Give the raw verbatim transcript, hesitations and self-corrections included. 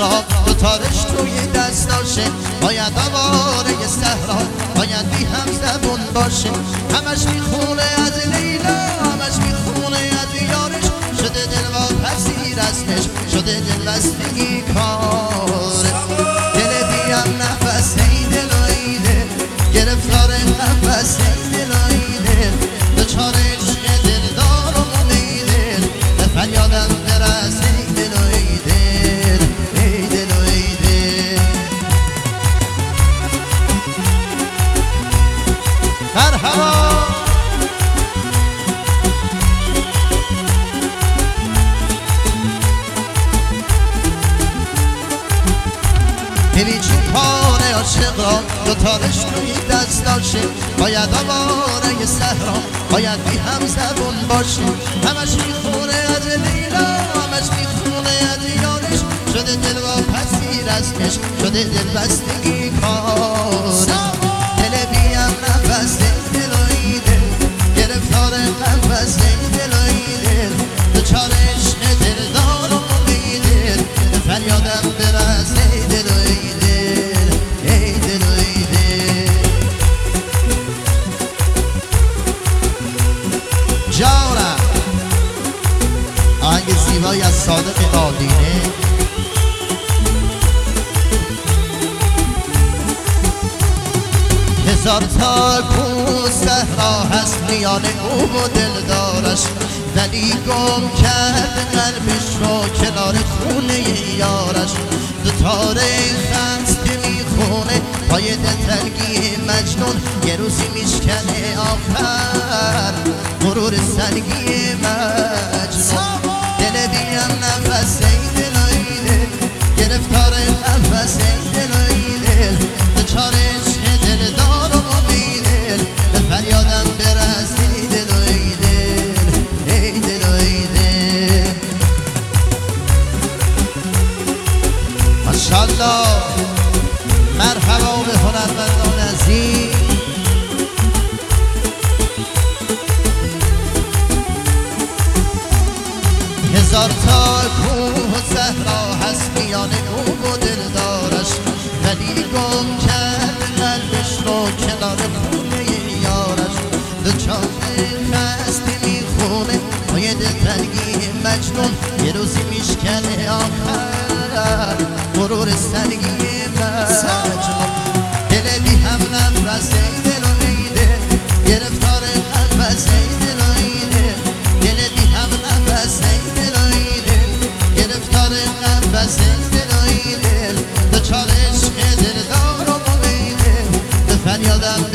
زهرا دوتارش توی دستاشه باید آواره صحرا باید بی هم زبون باشه همش میخونه از لیلا همش میخونه از یارش شده دل و پذیر ازش شده دل بستگی کار دل بیم نفس ای دل و ای دل گرفتار نفس ای دل و ای دل دوچار عشق دل دارم ای دل به فریادم برس ای دل و ای دل ای دل و ای دل مرحبا دلی چوپان عاشق را دوتارش توی دستاشه باید آواره صحرا باید بی هم زبون باشه همش میخونه از لیلا همش میخونه از یارش شده دل و پذیر از عشق شده دل بستگی کار دل بیم نفس دل و ای دل گرفتار نفس دل و ای دل دوچار عشق دل دارم ای دل به فریادم برس ای دل و ای دل ای دل و ای دل جانم آهنگ زیبایی از صادق آدینه هزار تا کو صحرا هست میان او و دلدارش ولی گم کرد قلبش رو کنار خونه یارش دوتاره خسته میخونه پای دلتنگی مجنون یه روزی میشکنه آخر غرور سنگی مجنون دل بیم نفس ای دل و ای دل گرفتار نفس ای دل و ای دل دوچار عشق دل دارم و بی دل به فریادم برس ای دل و ای دل ای دل و ای دل ماشاءالله مرحبا به هنرمندان عزیز هزار تا کوه و صحرا هست میان او و دلدارش ولی گم کرد قلبش رو کنار خونه یارش دوچار خسته میخونه پای دلتنگی مجنون یه روزی میشکنه آخر غرور سنگی مجنون دل بی هم نفس ای دل و ای دل گرفتار نفس ای دل و ای دل دل بی هم نفس ای دل و ای دل گرفتار نفس ای دل و ای دل دوچار عشق دل دارم و ای دل به فریادم